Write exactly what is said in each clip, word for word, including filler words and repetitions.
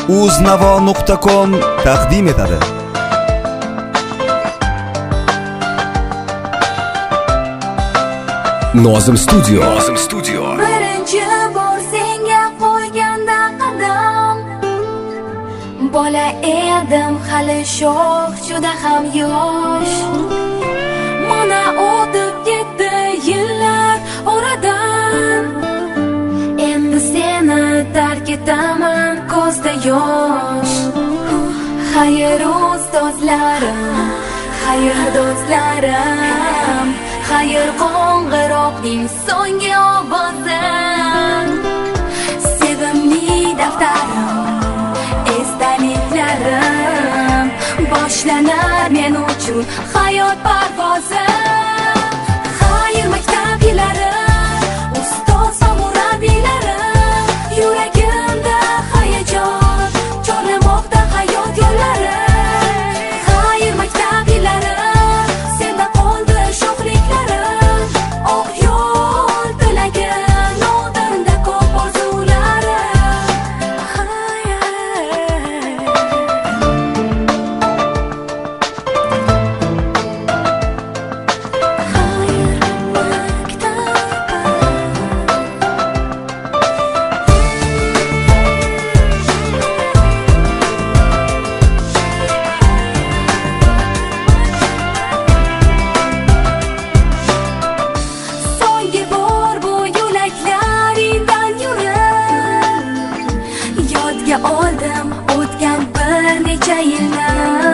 uznavo nuqta com taqdim etadi. Nozim Studio. Nozim Studio. Birinchi bor senga qo'yganda qadam, bola edim hali sho'x, juda ham yosh. Mana o'tib ketdi yillar oradan, endi seni tark etaman ko'zda yosh. Xayr ustozlarim, xayr do'stlarim, xayr qo'ng'iroqning so'nggi ovozi. Sevimli daftarim, esdaliklarim, boshlanar men uchun hayot parvozi. Xayr maktab yillari, ustoz va murabbiylarim, yuragimda hayajon chorlamoqda hayot yo'llari. Xayr maktab yillari, senda qoldi sho'xliklarim, oq yo'l tilagim, oldinda ko'p orzularim. So'nggi bor bu yo'laklaringdan yurib, yodga oldim o'tgan bir necha yilni.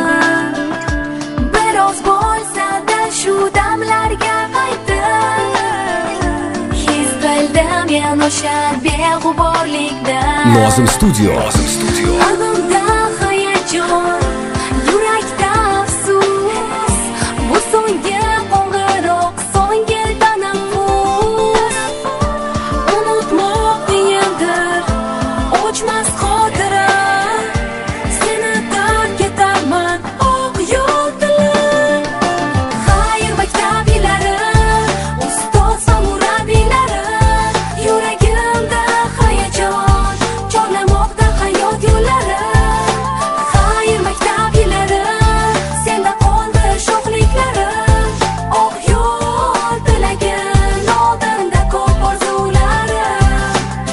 Biroz bo'lsa-da shu damlarga qaytdim, his qildim men o'sha beg'uborlikda. Nozim Studio. Nozim Studio. Qalbimda hayajon, yurakda afsus, bu so'nggi qo'ng'iroq, so'nggi tanaffus. Unutmoq qiyindir, o'chmas xotira, seni tark etaman oq yo'l tilab. Xayr maktab yillari, ustoz va murabbiylarim, yuragimda hayajon chorlamoqda hayot yo'llari. Xayr maktab yillari, senda qoldi sho'xliklarim, oq yo'l tilagim, oldinda ko'p orzularim.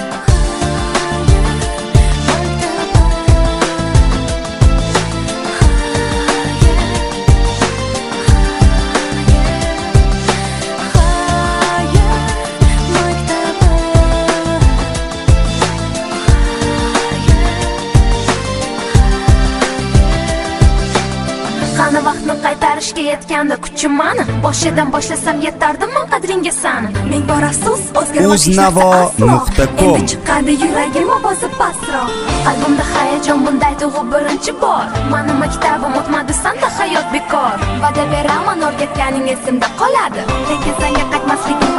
Qani vaqtni qaytarishga yetganda kuchim mani, boshidan boshlasam yetardimmi qadringga sani. Ming bor afsus, o'zgarmas uznavo nuqta com. endi chiqadi yuragimni bosib pastroq. Qalbimda hayajon bunday tuyg'u birinchi bor. Mani maktabim o'tmadi sanda hayot bekor. Va'da beraman o'rgatganing esimda qoladi, lekin senga qaytmasligim